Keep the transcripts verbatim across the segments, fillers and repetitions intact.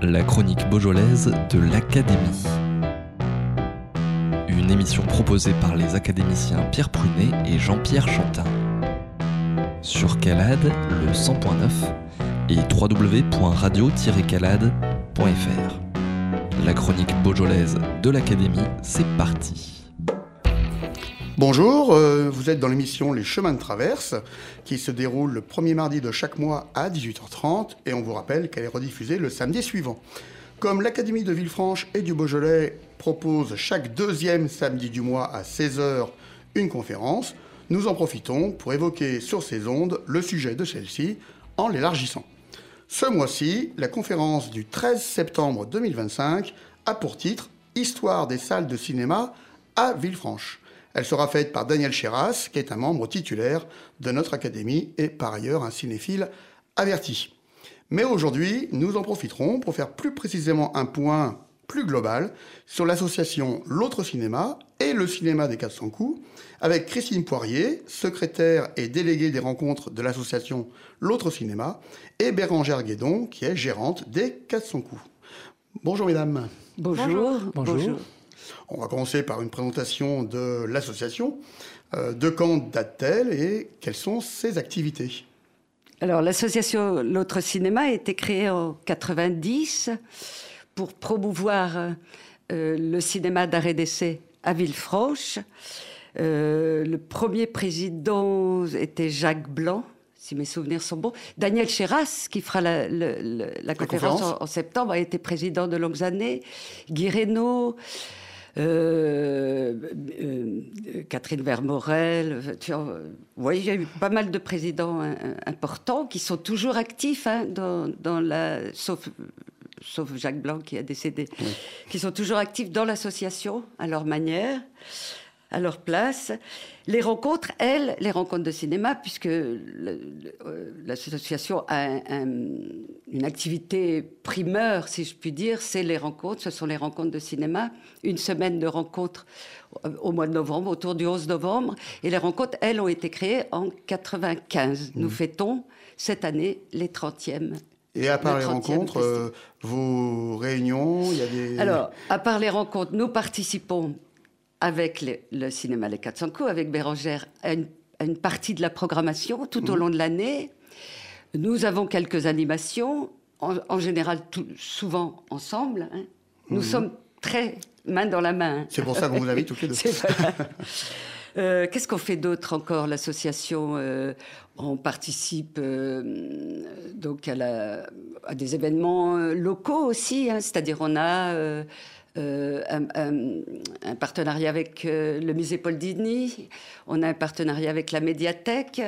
la chronique beaujolaise de l'Académie. Une émission proposée par les académiciens Pierre Prunet et Jean-Pierre Chantin. Sur Calade, le cent point neuf et w w w point radio tiret calade point f r. La chronique beaujolaise de l'Académie, c'est parti. Bonjour, euh, vous êtes dans l'émission Les Chemins de Traverse, qui se déroule le premier mardi de chaque mois à dix-huit heures trente, et on vous rappelle qu'elle est rediffusée le samedi suivant. Comme l'Académie de Villefranche et du Beaujolais propose chaque deuxième samedi du mois à seize heures une conférence, nous en profitons pour évoquer sur ces ondes le sujet de celle-ci en l'élargissant. Ce mois-ci, la conférence du treize septembre deux mille vingt-cinq a pour titre « Histoire des salles de cinéma à Villefranche ». Elle sera faite par Daniel Cheras, qui est un membre titulaire de notre académie et par ailleurs un cinéphile averti. Mais aujourd'hui, nous en profiterons pour faire plus précisément un point plus global sur l'association L'Autre Cinéma et le cinéma des quatre cents coups, avec Christine Poirier, secrétaire et déléguée des rencontres de l'association L'Autre Cinéma, et Bérangère Guédon, qui est gérante des quatre cents coups. Bonjour mesdames. Bonjour. Bonjour. Bonjour. On va commencer par une présentation de l'association. Euh, de quand date-t-elle et quelles sont ses activités ? Alors, l'association L'Autre Cinéma a été créée en quatre-vingt-dix pour promouvoir euh, le cinéma d'arrêt d'essai à Villefranche. Euh, le premier président était Jacques Blanc, si mes souvenirs sont bons. Daniel Cheras, qui fera la, la, la, la conférence, conférence. En, en septembre, a été président de longues années. Guy Reynaud... Euh, euh, Catherine Vermorel, tu vois, oui, il y a eu pas mal de présidents hein, importants qui sont toujours actifs hein, dans, dans la, sauf, sauf Jacques Blanc qui a décédé, oui. Qui sont toujours actifs dans l'association à leur manière, à leur place. Les rencontres, elles, les rencontres de cinéma, puisque le, le, l'association a un, un, une activité primeur, si je puis dire, c'est les rencontres, ce sont les rencontres de cinéma, une semaine de rencontres au mois de novembre, autour du onze novembre, et les rencontres, elles, ont été créées en quatre-vingt-quinze. Mmh. Nous fêtons cette année les trentièmes. Et à part les rencontres, euh, vos réunions, il y a des... Alors, à part les rencontres, nous participons avec les, le cinéma Les quatre cents coups, avec Bérangère, à une, à une partie de la programmation tout mmh. au long de l'année. Nous avons quelques animations, en, en général tout, souvent ensemble. Hein. Nous mmh. sommes très main dans la main. Hein. C'est pour ça qu'on vous invite toutes les deux. Voilà. euh, qu'est-ce qu'on fait d'autre encore, l'association euh, on participe euh, donc à, la, à des événements locaux aussi, hein, c'est-à-dire on a... Euh, Euh, un, un, un partenariat avec euh, le musée Paul Digny, on a un partenariat avec la médiathèque,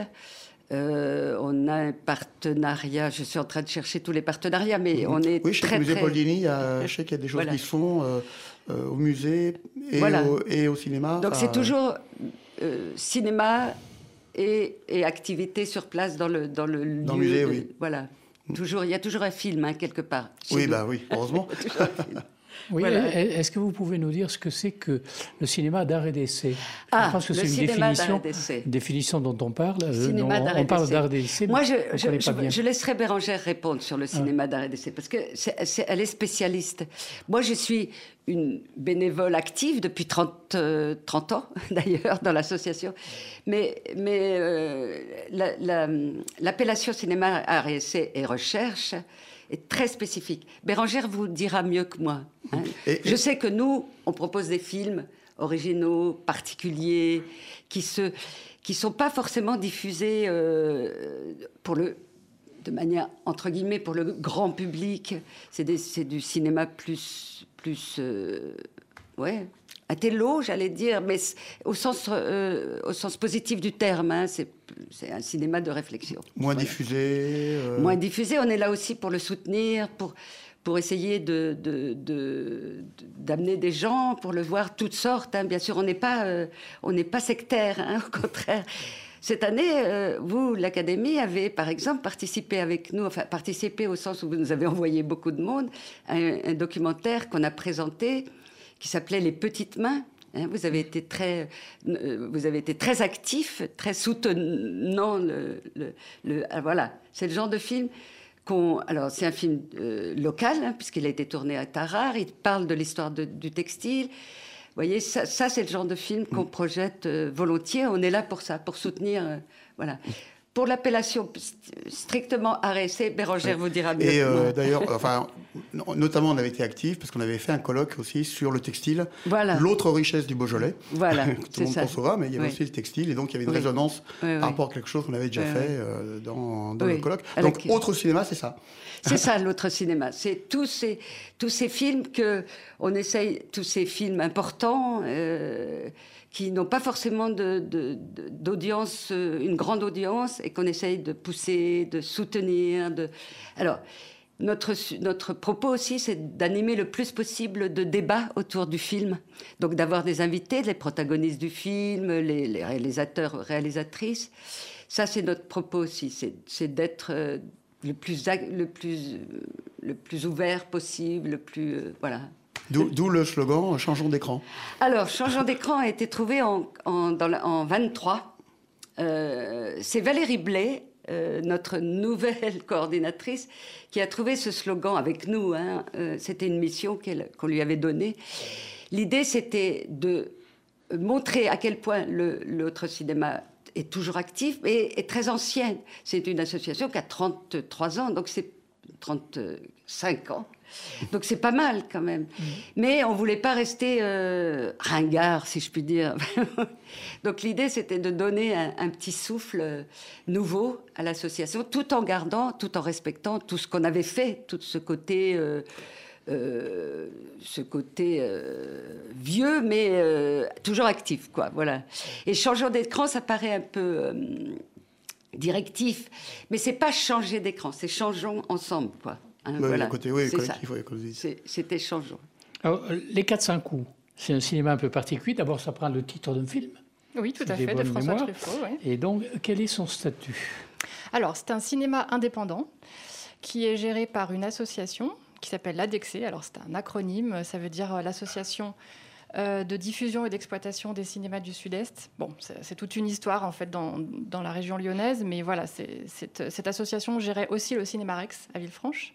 euh, on a un partenariat, je suis en train de chercher tous les partenariats, mais mmh. on est oui, chez très, le musée très... Paul Digny, je sais qu'il y a des choses voilà. qui se font euh, euh, au musée et, voilà. au, et au cinéma. Donc enfin, c'est toujours euh, cinéma et, et activité sur place dans le, dans le dans lieu. Le musée, de, oui. Voilà. Toujours, il y a toujours un film, hein, quelque part. Oui, nous. bah oui, heureusement. Oui, voilà. Est-ce que vous pouvez nous dire ce que c'est que le cinéma d'arrêt d'essai ? Ah, je pense que le c'est une cinéma définition, d'essai. définition dont on parle. Cinéma dont d'arrêt on parle d'essai. d'arrêt d'essai. Moi, je, je, je, je, je laisserai Bérangère répondre sur le cinéma ah. d'arrêt d'essai, parce que c'est, c'est, elle est spécialiste. Moi, je suis une bénévole active depuis trente, euh, trente ans, d'ailleurs, dans l'association. Mais, mais euh, la, la, l'appellation cinéma d'arrêt d'essai et recherche est très spécifique. Bérangère vous dira mieux que moi. Hein. Et, et... Je sais que nous, on propose des films originaux, particuliers, qui se, qui sont pas forcément diffusés euh, pour le, de manière entre guillemets pour le grand public. C'est, des, c'est du cinéma plus, plus, euh, ouais. Intello, j'allais dire, mais au sens, euh, au sens positif du terme. Hein, c'est, c'est un cinéma de réflexion. Moins voilà. diffusé. Euh... Moins diffusé. On est là aussi pour le soutenir, pour, pour essayer de, de, de, de, d'amener des gens, pour le voir toutes sortes. Hein. Bien sûr, on n'est pas, euh, on n'est pas sectaire, hein, au contraire. Cette année, euh, vous, l'Académie, avez, par exemple, participé avec nous, enfin, participé au sens où vous nous avez envoyé beaucoup de monde, à un, un documentaire qu'on a présenté, qui s'appelait Les Petites Mains. Hein, vous avez été très, euh, vous avez été très actif, très soutenant. Le, le, le, ah, voilà, c'est le genre de film qu'on, alors c'est un film euh, local, hein, puisqu'il a été tourné à Tarare. Il parle de l'histoire de, du textile. Vous voyez, ça, ça c'est le genre de film qu'on projette euh, volontiers. On est là pour ça, pour soutenir, euh, voilà. Pour l'appellation strictement art et essai, Bérangère oui. vous dira mieux. Et euh, d'ailleurs, enfin, notamment, on avait été actifs parce qu'on avait fait un colloque aussi sur le textile, voilà. l'autre richesse du Beaujolais. Voilà, tout le monde pense au vin, mais il y avait oui. aussi le textile, et donc il y avait une oui. résonance oui, par rapport oui. à quelque chose qu'on avait déjà oui, fait oui. Euh, dans, dans oui. le colloque. Donc, Alors, autre cinéma, c'est ça. C'est ça, l'autre cinéma. C'est tous ces, tous ces films que on essaye, tous ces films importants. Euh, qui n'ont pas forcément de, de, de, d'audience, une grande audience, et qu'on essaye de pousser, de soutenir. De... Alors, notre, notre propos aussi, c'est d'animer le plus possible de débats autour du film. Donc, d'avoir des invités, les protagonistes du film, les, les réalisateurs, réalisatrices. Ça, c'est notre propos aussi, c'est, c'est d'être le plus, le, plus, le plus ouvert possible, le plus... Euh, voilà. D'où, d'où le slogan « Changeons d'écran ». Alors, « Changeons d'écran » a été trouvé en, en, dans la, en vingt-trois. Euh, c'est Valérie Blais, euh, notre nouvelle coordinatrice, qui a trouvé ce slogan avec nous. Hein. Euh, c'était une mission qu'elle, qu'on lui avait donnée. L'idée, c'était de montrer à quel point le, l'autre cinéma est toujours actif et est très ancienne. C'est une association qui a trente-trois ans, donc c'est trente-cinq ans. Donc c'est pas mal quand même. Mmh. Mais on voulait pas rester euh, ringard, si je puis dire. Donc l'idée, c'était de donner un, un petit souffle nouveau à l'association, tout en gardant, tout en respectant tout ce qu'on avait fait, tout ce côté, euh, euh, ce côté euh, vieux, mais euh, toujours actif, quoi. Voilà. Et changeant d'écran, ça paraît un peu euh, directif, mais c'est pas changer d'écran, c'est changeons ensemble, quoi. Hein, oui, voilà. Côté, oui, collectif, oui, c'est, c'était changeant. Alors, les quatre cents coups, c'est un cinéma un peu particulier. D'abord, ça prend le titre d'un film. Oui, tout à fait, de François mémoires. Truffaut. Oui. Et donc, quel est son statut ? Alors, c'est un cinéma indépendant qui est géré par une association qui s'appelle l'ADEXE. Alors, c'est un acronyme, ça veut dire l'association euh, de diffusion et d'exploitation des cinémas du Sud-Est. Bon, c'est, c'est toute une histoire, en fait, dans, dans la région lyonnaise, mais voilà, c'est, c'est, cette association gérait aussi le Cinéma Rex à Villefranche.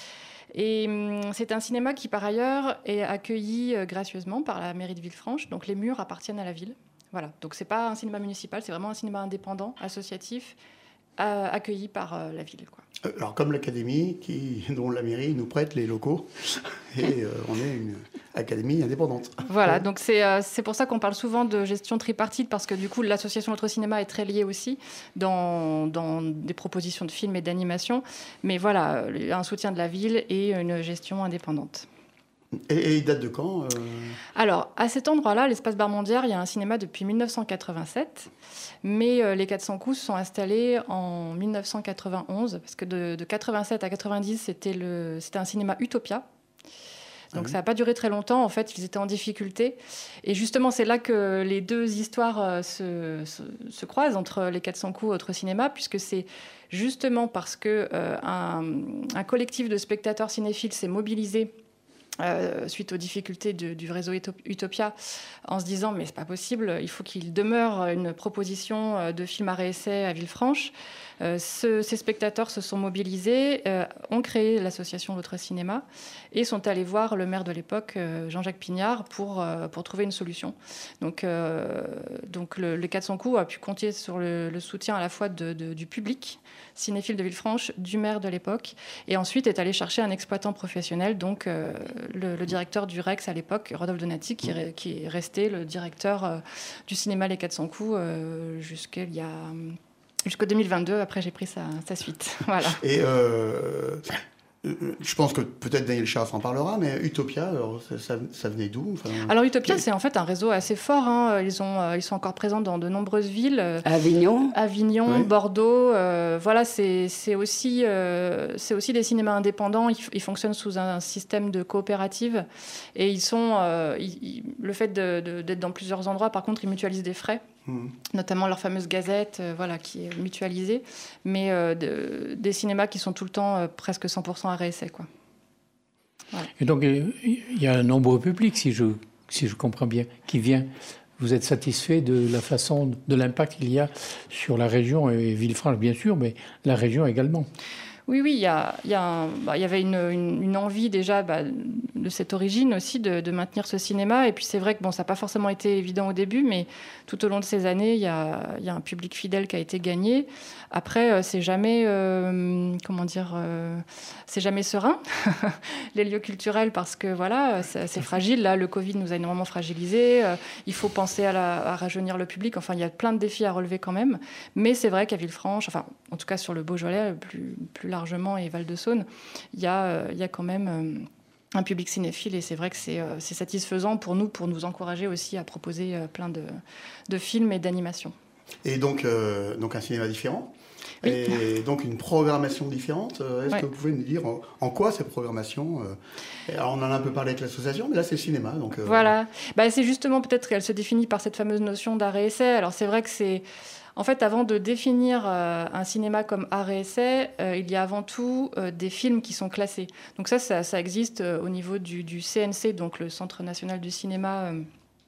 Et hum, c'est un cinéma qui, par ailleurs, est accueilli euh, gracieusement par la mairie de Villefranche, donc les murs appartiennent à la ville. Voilà, donc c'est pas un cinéma municipal, c'est vraiment un cinéma indépendant, associatif, euh, accueilli par euh, la ville, quoi. Alors, comme l'académie, qui, dont la mairie nous prête les locaux, et euh, on est une académie indépendante. Voilà, donc c'est, euh, c'est pour ça qu'on parle souvent de gestion tripartite, parce que du coup, l'association Notre Cinéma est très liée aussi dans, dans des propositions de films et d'animation. Mais voilà, un soutien de la ville et une gestion indépendante. Et, et il date de quand euh... Alors, à cet endroit-là, l'espace Barmondière, il y a un cinéma depuis mille neuf cent quatre-vingt-sept, mais euh, les quatre cents coups sont installés en mille neuf cent quatre-vingt-onze, parce que de, de quatre-vingt-sept à quatre-vingt-dix, c'était, le, c'était un cinéma Utopia. Donc ah oui. Ça n'a pas duré très longtemps, en fait, ils étaient en difficulté. Et justement, c'est là que les deux histoires euh, se, se, se croisent, entre les quatre cents coups et Autre Cinéma, puisque c'est justement parce qu'un euh, un collectif de spectateurs cinéphiles s'est mobilisé Euh, suite aux difficultés de, du réseau Utopia, en se disant mais c'est pas possible, il faut qu'il demeure une proposition de film à réessai à Villefranche. Euh, ce, ces spectateurs se sont mobilisés, euh, ont créé l'association L'Autre Cinéma et sont allés voir le maire de l'époque, euh, Jean-Jacques Pignard, pour, euh, pour trouver une solution. Donc, euh, donc le, le quatre cents coups a pu compter sur le, le soutien à la fois de, de, du public cinéphile de Villefranche, du maire de l'époque, et ensuite est allé chercher un exploitant professionnel, donc euh, le, le directeur du Rex à l'époque, Rodolphe Donati, qui, qui est resté le directeur euh, du cinéma Les quatre cents coups euh, jusqu'il y a... Jusqu'au deux mille vingt-deux, après j'ai pris sa, sa suite. Voilà. Et euh, je pense que peut-être Daniel Charles en parlera, mais Utopia, alors, ça, ça, ça venait d'où enfin... Alors Utopia, c'est en fait un réseau assez fort. Hein. Ils, ont, ils sont encore présents dans de nombreuses villes. Avignon. Avignon, oui. Bordeaux. Euh, voilà, c'est, c'est, aussi, euh, c'est aussi des cinémas indépendants. Ils, ils fonctionnent sous un système de coopérative. Et ils sont, euh, ils, le fait de, de, d'être dans plusieurs endroits, par contre, ils mutualisent des frais. Mmh. Notamment leur fameuse gazette, euh, voilà, qui est mutualisée, mais euh, de, des cinémas qui sont tout le temps euh, presque cent pour cent à réessai, quoi. Voilà. Et donc, il y a un nombreux public, si je, si je comprends bien, qui vient. Vous êtes satisfait de la façon, de l'impact qu'il y a sur la région, et Villefranche, bien sûr, mais la région également. Oui, oui, il y, a, il y, a un, bah, il y avait une, une, une envie déjà bah, de cette origine aussi de, de maintenir ce cinéma. Et puis c'est vrai que bon, ça n'a pas forcément été évident au début, mais tout au long de ces années, il y a, il y a un public fidèle qui a été gagné. Après, euh, c'est jamais, euh, comment dire, euh, c'est jamais serein, les lieux culturels, parce que voilà, c'est, c'est fragile. Là, le Covid nous a énormément fragilisés. Euh, il faut penser à, la, à rajeunir le public. Enfin, il y a plein de défis à relever quand même. Mais c'est vrai qu'à Villefranche, enfin, en tout cas sur le Beaujolais, plus, plus largement, et Val-de-Saône, il y a, euh, il y a quand même euh, un public cinéphile, et c'est vrai que c'est, euh, c'est satisfaisant pour nous, pour nous encourager aussi à proposer euh, plein de, de films et d'animations. Et donc, euh, donc un cinéma différent, oui. Et donc une programmation différente. Est-ce ouais. que vous pouvez nous dire en, en quoi ces programmations euh, alors on en a un peu parlé avec l'association, mais là c'est le cinéma. Donc, euh... Voilà, bah, c'est justement peut-être qu'elle se définit par cette fameuse notion d'art et essai. Alors c'est vrai que c'est... En fait, avant de définir euh, un cinéma comme art et essai, euh, il y a avant tout euh, des films qui sont classés. Donc ça, ça, ça existe euh, au niveau du, du C N C, donc le Centre national du cinéma, euh,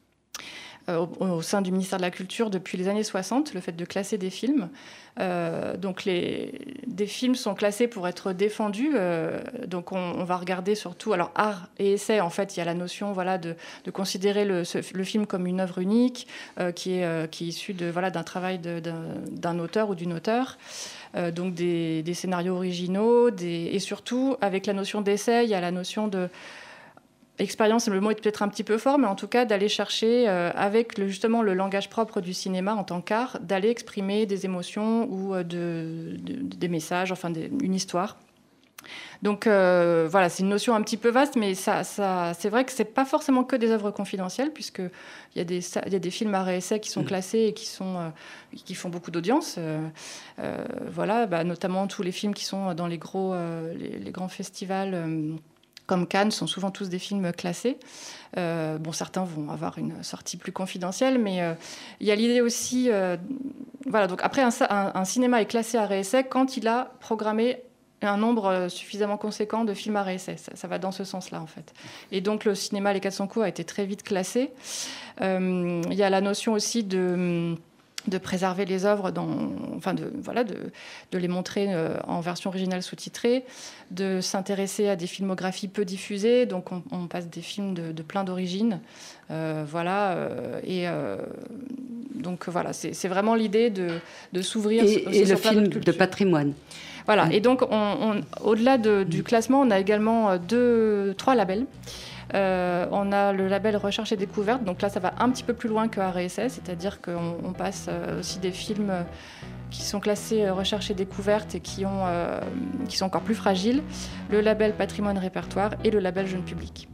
euh, au, au sein du ministère de la Culture depuis les années soixante, le fait de classer des films. Euh, donc les, des films sont classés pour être défendus. Euh, donc on, on va regarder surtout... Alors art et essai, en fait, il y a la notion voilà, de, de considérer le, ce, le film comme une œuvre unique euh, qui, est, euh, qui est issue de, voilà, d'un travail de, d'un, d'un auteur ou d'une auteure. Euh, donc des, des scénarios originaux. Des, et surtout, avec la notion d'essai, il y a la notion de... Expérience, le mot est peut-être un petit peu fort, mais en tout cas d'aller chercher, euh, avec le, justement le langage propre du cinéma en tant qu'art, d'aller exprimer des émotions ou euh, de, de, des messages, enfin des, une histoire. Donc euh, voilà, c'est une notion un petit peu vaste, mais ça, ça, c'est vrai que c'est pas forcément que des œuvres confidentielles, puisqu'il y a des, il y a des films art et essai qui sont classés et qui, sont, euh, qui font beaucoup d'audience. Euh, euh, voilà, bah, notamment tous les films qui sont dans les, gros, euh, les, les grands festivals... Euh, comme Cannes, sont souvent tous des films classés. Euh, bon, certains vont avoir une sortie plus confidentielle, mais euh, il y a l'idée aussi... Euh, voilà, donc après, un, un, un cinéma est classé art et essai quand il a programmé un nombre suffisamment conséquent de films art et essai. Ça, ça va dans ce sens-là, en fait. Et donc, le cinéma Les quatre cents coups a été très vite classé. Euh, il y a la notion aussi de... de préserver les œuvres, dans, enfin de, voilà, de, de les montrer euh, en version originale sous-titrée, de s'intéresser à des filmographies peu diffusées, donc on, on passe des films de, de plein d'origines, euh, voilà, euh, et euh, donc voilà, c'est, c'est vraiment l'idée de, de s'ouvrir et, sur, et sur le film de patrimoine. Voilà, et donc on, on, au-delà de, du classement, on a également deux, trois labels. Euh, on a le label Recherche et Découverte, donc là ça va un petit peu plus loin que art et essai, c'est-à-dire qu'on on passe euh, aussi des films qui sont classés euh, Recherche et Découverte et qui, ont, euh, qui sont encore plus fragiles, le label Patrimoine Répertoire et le label Jeune Public.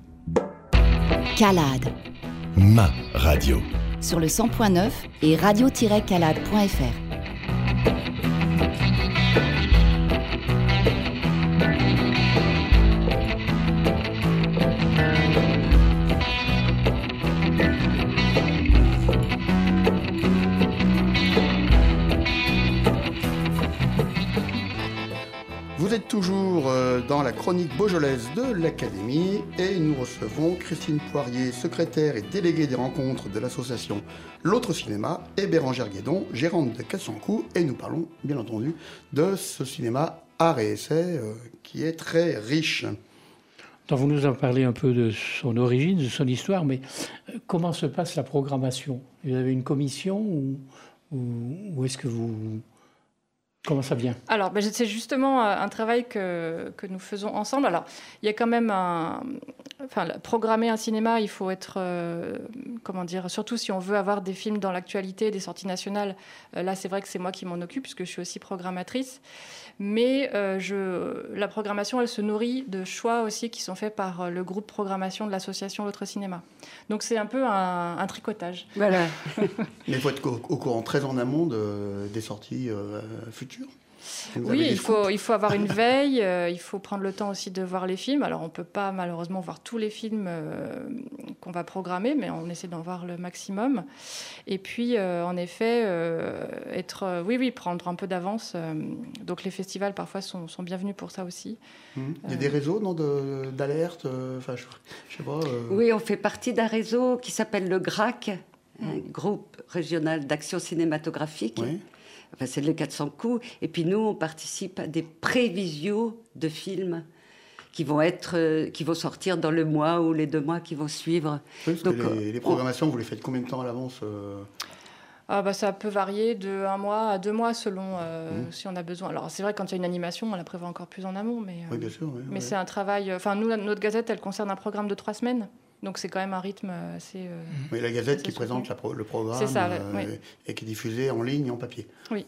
Calade. Ma radio. Sur le cent point neuf et radio tiret calade point f r. Vous êtes toujours dans la chronique beaujolaise de l'Académie et nous recevons Christine Poirier, secrétaire et déléguée des rencontres de l'association L'Autre Cinéma, et Bérangère Guédon, gérante de quatre cents coups, et nous parlons bien entendu de ce cinéma art et essai euh, qui est très riche. Donc vous nous en parlez un peu de son origine, de son histoire, mais comment se passe la programmation ? Vous avez une commission ou, ou, ou est-ce que vous... Comment ça vient ? Alors, ben, c'est justement un travail que, que nous faisons ensemble. Alors, il y a quand même un... Enfin, programmer un cinéma, il faut être... Euh, comment dire ? Surtout si on veut avoir des films dans l'actualité, des sorties nationales. Euh, là, c'est vrai que c'est moi qui m'en occupe, puisque je suis aussi programmatrice. Mais euh, je, la programmation, elle se nourrit de choix aussi qui sont faits par le groupe programmation de l'association L'Autre Cinéma. Donc, c'est un peu un, un tricotage. Voilà. Mais il faut être au courant très en amont de, des sorties euh, futures. Oui, il faut, il faut avoir une veille, euh, il faut prendre le temps aussi de voir les films. Alors, on ne peut pas malheureusement voir tous les films euh, qu'on va programmer, mais on essaie d'en voir le maximum. Et puis, euh, en effet, euh, être, euh, oui, oui, prendre un peu d'avance. Euh, donc, les festivals, parfois, sont, sont bienvenus pour ça aussi. Mmh. Il y a euh, des réseaux non, de, d'alerte euh, enfin, je, je sais pas. Euh... Oui, on fait partie d'un réseau qui s'appelle le G R A C, mmh. un groupe régional d'action cinématographique. Oui. Enfin, c'est les quatre cents coups. Et puis nous, on participe à des prévisios de films qui vont être, euh, qui vont sortir dans le mois ou les deux mois qui vont suivre. Oui, parce Donc, que les, les on- programmations, vous les faites combien de temps à l'avance euh Ah bah, ça peut varier de un mois à deux mois selon euh, Mhm. si on a besoin. Alors c'est vrai, quand il y a une animation, on la prévoit encore plus en amont, mais, euh, Oui, bien sûr. Oui, mais oui. c'est un travail. Enfin, nous, notre gazette, elle concerne un programme de trois semaines, donc c'est quand même un rythme assez. euh, Oui, la Gazette Ça qui se présente fait. la pro- le programme C'est ça, ouais, euh, ouais. et qui est diffusé en ligne et en papier. Oui.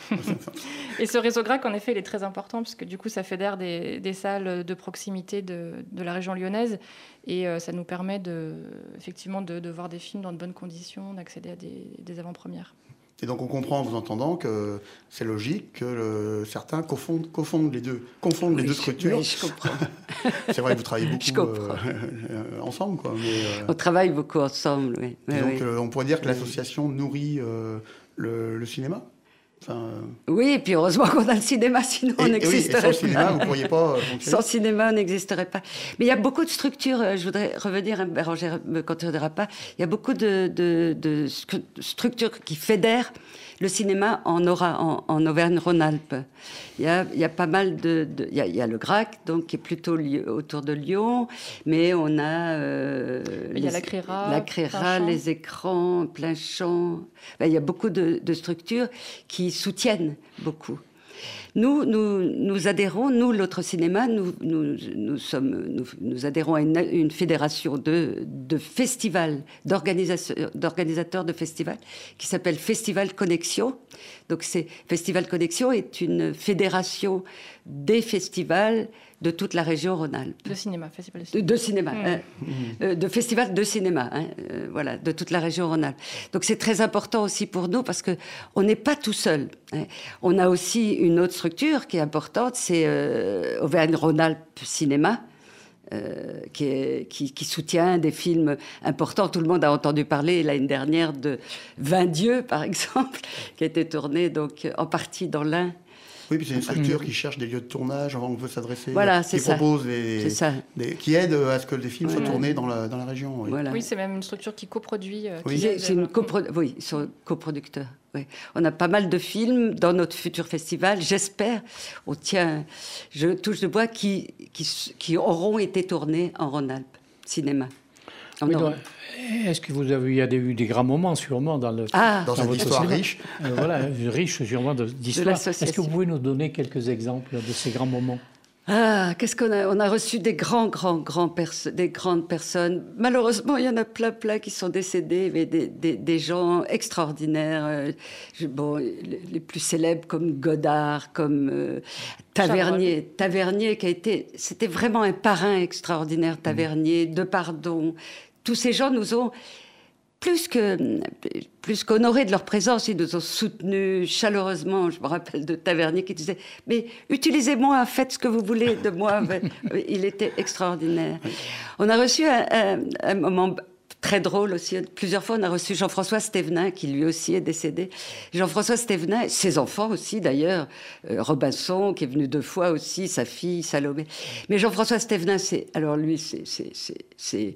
Et ce réseau GRAC, en effet, il est très important parce que du coup, ça fédère des, des salles de proximité de, de la région lyonnaise et euh, ça nous permet de, effectivement de, de voir des films dans de bonnes conditions, d'accéder à des, des avant-premières. Et donc on comprend en vous entendant que c'est logique que le- certains confondent, confondent les deux, confondent les Oui, deux je- structures. oui, je comprends. C'est vrai que vous travaillez Je beaucoup comprends. euh, ensemble, quoi. Mais, euh, On travaille beaucoup ensemble, oui. Oui, disons oui. que, on pourrait dire que Oui. l'association nourrit euh, le, le cinéma. Enfin, euh, Oui, et puis heureusement qu'on a le cinéma, sinon et, on et oui, et sans n'existerait le cinéma, pas. vous ne pourriez pas euh, fonctionner. Sans cinéma, on n'existerait pas. Mais il y a beaucoup de structures, euh, je voudrais revenir, hein, Bérangère me contredira pas, il y a beaucoup de, de, de stru- structures qui fédèrent le cinéma en, Aura, en, en Auvergne-Rhône-Alpes. Il y a, il y a pas mal de... de- il, y a, il y a le GRAC, donc, qui est plutôt li- autour de Lyon, mais on a... euh, Il y a les- la Créra, La Créra, Plein Champ. les écrans, plein champ. Ben, il y a beaucoup de, de structures qui soutiennent beaucoup. Nous, nous, nous adhérons, nous, l'autre cinéma, nous, nous, nous, sommes, nous, nous adhérons à une, une fédération de, de festivals, d'organisation- d'organisateurs de festivals, qui s'appelle Festival Connexion. Donc, c'est, Festival Connexion est une fédération des festivals de toute la région Rhône-Alpes. De cinéma, festival de De, cinéma. de cinéma, Mmh. hein, euh, de festivals de cinéma, hein, euh, voilà, de toute la région Rhône-Alpes. Donc c'est très important aussi pour nous parce que on n'est pas tout seul. Hein. On a aussi une autre structure qui est importante, c'est euh, Auvergne-Rhône-Alpes Cinéma. Euh, qui, est, qui, qui soutient des films importants. Tout le monde a entendu parler l'année dernière de Vingt Dieux, par exemple, qui a été tourné donc en partie dans l'Ain. Oui, puis c'est une structure qui cherche des lieux de tournage avant qu'on veut s'adresser. Voilà, qui c'est ça. propose des, C'est ça. des- qui aide à ce que des films soient Voilà. tournés dans la, dans la région. Oui. Voilà. Oui, c'est même une structure qui coproduit. euh, Oui. qui C'est aide, c'est une euh, copro- oui, ils sont coproducteurs. Oui. On a pas mal de films dans notre futur festival, j'espère. On tient, je touche de bois, qui, qui, qui auront été tournés en Rhône-Alpes, cinéma. En Oui, Rhône- donc, est-ce que vous avez il y a des- eu des grands moments sûrement dans le Ah, Dans dans cette votre histoire cinéma. riche. Euh, voilà, riche sûrement de- d'histoire. l'association. Est-ce que vous pouvez nous donner quelques exemples de ces grands moments? ah, qu'est-ce qu'on a On a reçu des grands, grands, grands perso- des grandes personnes. Malheureusement, il y en a plein, plein qui sont décédés, mais des, des, des gens extraordinaires. Euh, je- bon, les, les plus célèbres comme Godard, comme euh, Tavernier. Tavernier qui a été, c'était vraiment un parrain extraordinaire. Tavernier, Depardon. Tous ces gens nous ont plus que plus qu'honorés de leur présence, ils nous ont soutenus chaleureusement. Je me rappelle de Tavernier qui disait « Mais utilisez-moi, faites ce que vous voulez de moi. » Il était extraordinaire. On a reçu un, un, un moment très drôle aussi. Plusieurs fois, on a reçu Jean-François Stévenin, qui lui aussi est décédé. Jean-François Stévenin, ses enfants aussi d'ailleurs, euh, Robinson, qui est venu deux fois aussi, sa fille, Salomé. Mais Jean-François Stévenin, c'est... Alors lui, c'est... c'est, c'est, c'est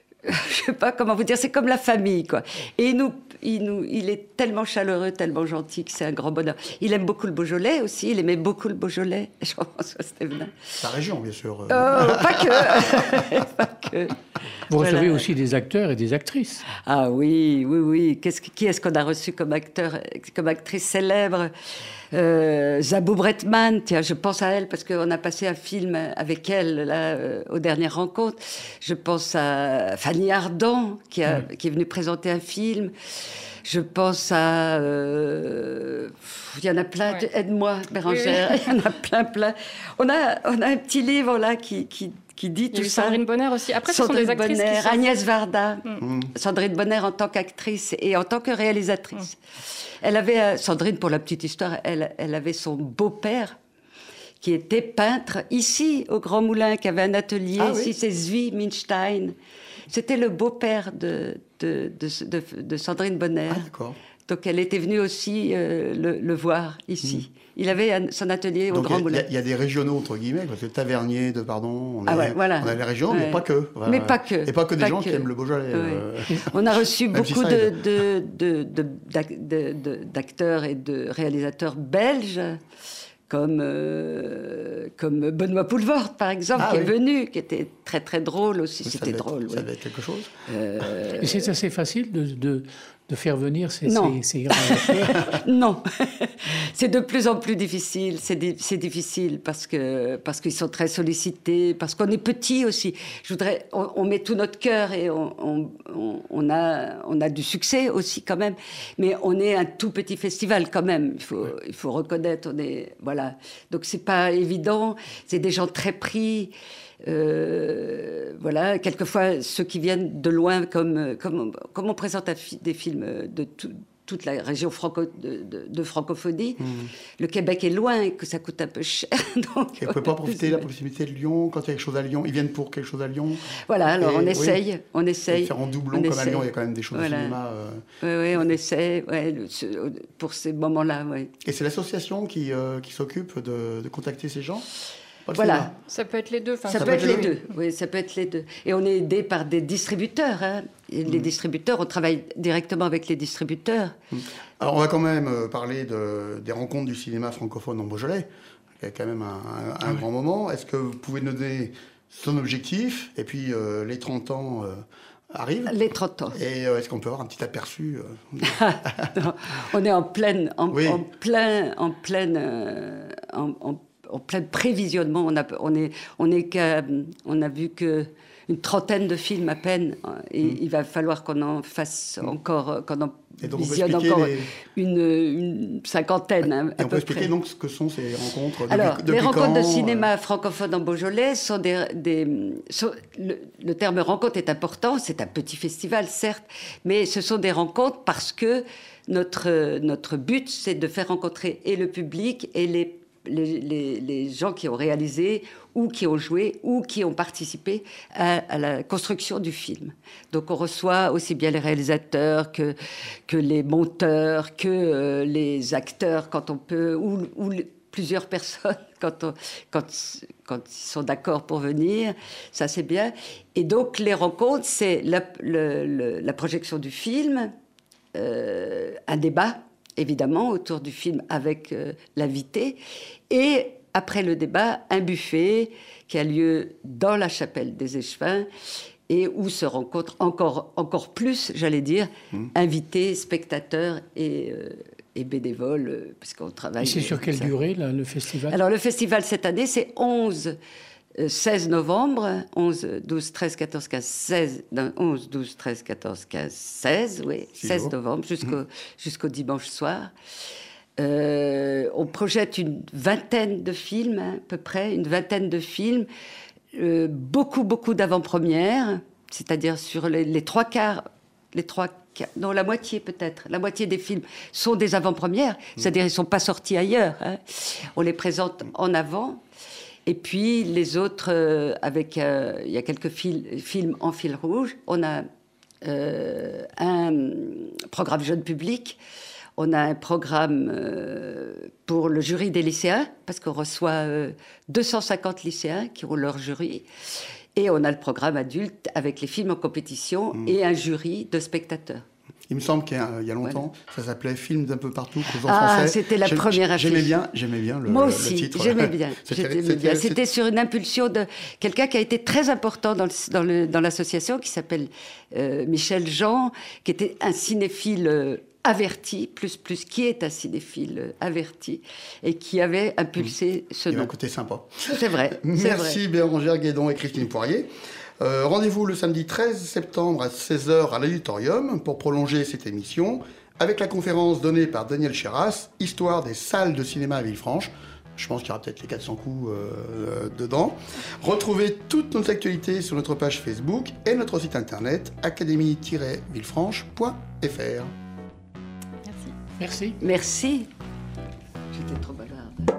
je sais pas comment vous dire, c'est comme la famille, quoi. Et il, nous, il, nous, il est tellement chaleureux, tellement gentil que c'est un grand bonheur. Il aime beaucoup le Beaujolais aussi, il aimait beaucoup le Beaujolais, Jean-François Stévenin. La région, bien sûr. Oh, pas que Pas que. Vous Voilà. recevez aussi des acteurs et des actrices. Ah oui, oui, oui. Qu'est-ce, qui est-ce qu'on a reçu comme acteur, comme actrice célèbre? euh, Zabou Bretman, tiens, je pense à elle parce qu'on a passé un film avec elle là, euh, aux dernières rencontres. Je pense à Fanny Ardant qui, a, Ouais. qui est venue présenter un film. Je pense à... euh, Il y en a plein. Ouais. Aide-moi, Bérangère. Oui, Il y en a plein, plein. On a, on a un petit livre là qui, qui, qui dit Il y a tout eu ça. Sandrine Bonner aussi. Après, Sandrine ce sont des actrices Bonner, qui sont... Agnès Varda. Mm. Sandrine Bonner en tant qu'actrice et en tant que réalisatrice. Elle avait, euh, Sandrine, pour la petite histoire, elle, elle avait son beau-père qui était peintre ici, au Grand Moulin, qui avait un atelier Ah ici, oui. c'est Zvi Minstein. C'était le beau-père de, de, de, de, de Sandrine Bonner. Ah, d'accord. Donc elle était venue aussi euh, le, le voir ici. Mmh. Il avait un, son atelier au Donc Grand Moulin. Il y, y a des régionaux, entre guillemets, parce que Tavernier, de pardon, on, ah est, ouais, voilà. on a les régions, ouais. mais pas que. Voilà. Mais pas que. Et pas que des pas gens que. qui aiment le Beaujolais. Ouais. Euh... On a reçu beaucoup si de, de, de, de, de, de, d'acteurs et de réalisateurs belges, comme, euh, comme Benoît Poulvord, par exemple, ah, qui oui. est venu, qui était très très drôle aussi. C'était ça drôle. Être, oui. Ça devait être quelque chose. Euh... Et c'est assez facile de... de... de faire venir ces, non. ces, ces grands acteurs. Non, c'est de plus en plus difficile. C'est, di- c'est difficile parce que parce qu'ils sont très sollicités, parce qu'on est petit aussi. Je voudrais, on, on met tout notre cœur et on, on, on a on a du succès aussi quand même. Mais on est un tout petit festival quand même. Il faut ouais. il faut reconnaître. On est voilà. Donc c'est pas évident. C'est des gens très pris. Euh, voilà, quelquefois ceux qui viennent de loin, comme, comme, comme on présente fi- des films de tout, toute la région franco, de, de, de francophonie, mmh. le Québec est loin et que ça coûte un peu cher. Donc, et vous ne pouvez pas profiter de la proximité de Lyon quand il y a quelque chose à Lyon. Ils viennent pour quelque chose à Lyon. Voilà, alors et, on essaye, oui, on essaye. Faire en doublon comme essaye. À Lyon, il y a quand même des choses voilà. de cinéma. Euh... Oui, oui, on essaie ouais, pour ces moments-là. Ouais. Et c'est l'association qui, euh, qui s'occupe de, de contacter ces gens ? Voilà. Ça peut être les deux. Ça, ça peut être les deux. Oui, ça peut être les deux. Et on est aidé par des distributeurs. Hein. Et mmh. Les distributeurs, on travaille directement avec les distributeurs. Mmh. Alors, on va quand même parler de, des rencontres du cinéma francophone en Beaujolais. Il y a quand même un, un, un mmh. grand moment. Est-ce que vous pouvez nous donner son objectif ? Et puis, euh, les trente ans euh, arrivent. Les trente ans. Et euh, est-ce qu'on peut avoir un petit aperçu euh... non, on est en pleine... En, oui. en plein... En pleine... Euh, en, en, en plein prévisionnement, on a, on est, on est qu'à, on a vu que une trentaine de films à peine, et mmh. il va falloir qu'on en fasse encore, qu'on en visionne encore les... une, une cinquantaine. Hein, et à on peu peut expliquer près. donc ce que sont ces rencontres. Alors, depuis, les depuis rencontres quand, de cinéma euh... francophone en Beaujolais sont des, des sont, le, le terme rencontre est important. C'est un petit festival, certes, mais ce sont des rencontres parce que notre notre but, c'est de faire rencontrer et le public et les Les, les, les gens qui ont réalisé ou qui ont joué ou qui ont participé à, à la construction du film. Donc on reçoit aussi bien les réalisateurs que, que les monteurs, que euh, les acteurs quand on peut, ou, ou les, plusieurs personnes quand, on, quand, quand ils sont d'accord pour venir. Ça c'est bien. Et donc les rencontres, c'est la, le, le, la projection du film, euh, un débat évidemment, autour du film avec euh, l'invité. Et après le débat, un buffet qui a lieu dans la chapelle des Échevins et où se rencontrent encore, encore plus, j'allais dire, mmh. invités, spectateurs et, euh, et bénévoles, euh, puisqu'on travaille... Et c'est sur quelle ça. durée, là, le festival ? Alors, le festival, cette année, c'est onze... seize novembre, onze, douze, treize, quatorze, quinze, seize, non, onze, douze, treize, quatorze, quinze, seize, oui, seize novembre, jusqu'au, mmh. jusqu'au dimanche soir. Euh, on projette une vingtaine de films, hein, à peu près, une vingtaine de films, euh, beaucoup, beaucoup d'avant-premières, c'est-à-dire sur les, les trois quarts, les trois quarts, non, la moitié peut-être, la moitié des films sont des avant-premières, mmh. c'est-à-dire ils ne sont pas sortis ailleurs, hein. On les présente en avant. Et puis les autres, euh, avec, euh, il y a quelques fil- films en fil rouge. On a euh, un programme jeune public, on a un programme euh, pour le jury des lycéens, parce qu'on reçoit euh, deux cent cinquante lycéens qui ont leur jury. Et on a le programme adulte avec les films en compétition mmh. et un jury de spectateurs. Il me semble qu'il y a, il y a longtemps, oui. ça s'appelait Films d'un peu partout, en ah, français. C'était la J'aime, première affiche. J'aimais bien, j'aimais bien le, Moi aussi, le titre. j'aimais bien. c'était, j'aimais c'était, bien. C'était, c'était sur une impulsion de quelqu'un qui a été très important dans, le, dans, le, dans l'association, qui s'appelle euh, Michel Jean, qui était un cinéphile euh, averti, plus plus, qui est un cinéphile euh, averti, et qui avait impulsé mmh. ce nom. Il y nom. a un côté sympa. C'est vrai. Merci c'est vrai. Bérangère Guédon et Christine Poirier. Euh, rendez-vous le samedi treize septembre à seize heures à l'auditorium pour prolonger cette émission avec la conférence donnée par Daniel Cheras, Histoire des salles de cinéma à Villefranche. Je pense qu'il y aura peut-être les quatre cents coups euh, dedans. Retrouvez toutes nos actualités sur notre page Facebook et notre site internet académie tiret villefranche point f r. Merci. Merci. Merci. J'étais trop bavarde.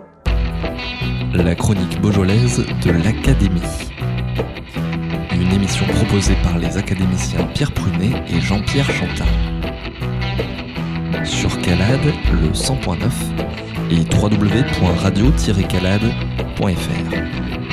La chronique beaujolaise de l'Académie. Une émission proposée par les académiciens Pierre Prunet et Jean-Pierre Chantin. sur Calade, le cent point neuf et w w w point radio tiret calade point f r.